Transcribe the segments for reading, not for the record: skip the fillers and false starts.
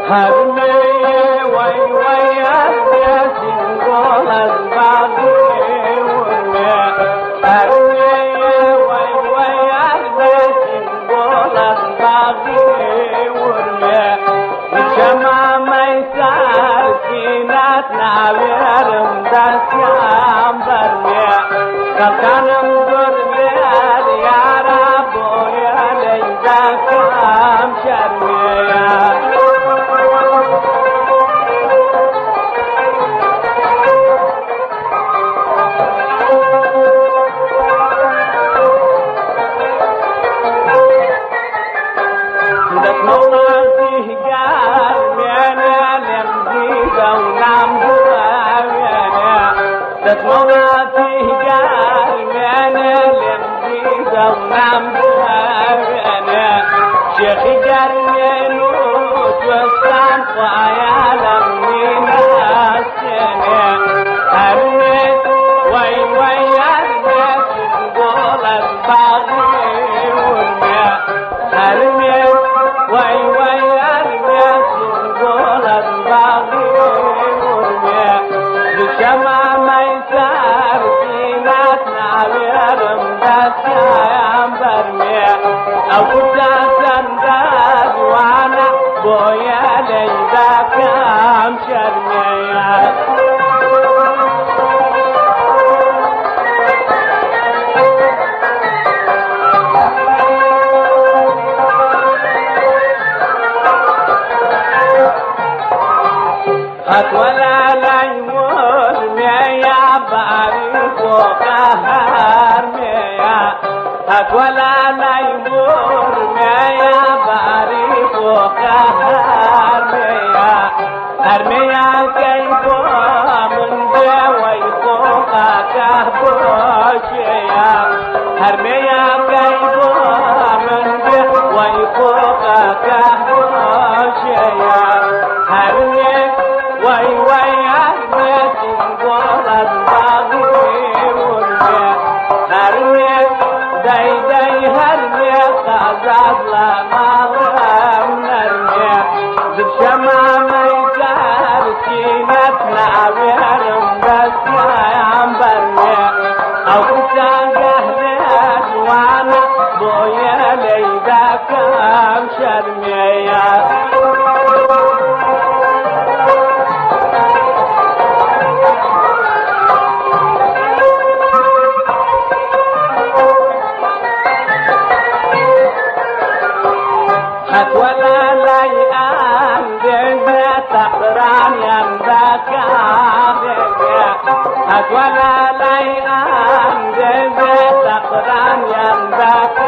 هرمي وي وي أسياسين قول الباقي ورمي هرمي وي وي أسياسين قول الباقي ورمي بشمع ميسار كينات نعبيرم دسيام برمي خلقانم قربير يا ربو يا ليدكام شرمي تتمنى قال انا لمزيزة ونعم انا شيخي قال نوت والسام وعيالا من السنة هرمت وي وي هرمت تقول الباغي ورمي هرمت وي وي هرمت تقول الباغي ورمي بشمع ميسار فينات نعبيرم دسيام برمي أو كتا سنداد وانا بويا ليدا كام شرمي ولا لا يمر ميا بارك وقهر ميا ولا لا يمر ميا بارك وقهر ميا ارميا كيفو من جوي فوقا كهبوشيا ارميا كيفو من جوي فوقا كهبوشيا ارميا وي وي أهمت نقول الباقي ورمي هرمي داي داي هرمي قازات لا مغرم نرمي بالشمع ميسار كينت نعبيرم بس يا برمي أو كتا قهلت وانا بويا ليدا كام شرمي ولا لا يان دنيا تقران يندك ولا لا يان دنيا تقران يندك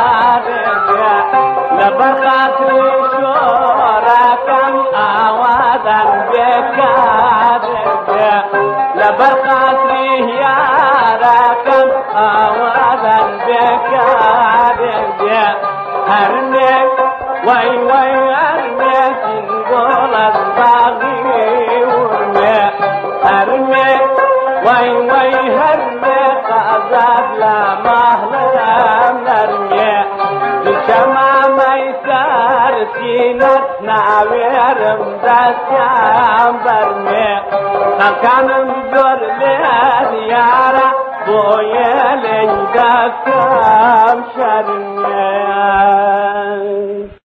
لبرقات شورا كم آوادن بكاد لبرقات يارا كم آوادن بكاد هرنك وي وي ارمي تنقول الباقي ورمي ارمي وي وي هرمي قازات لا مهلا نرمي بشمع ميسار سينت نعبيرم دسيام برمي خلقان مزور لديارة بويا ليدا كام شرمي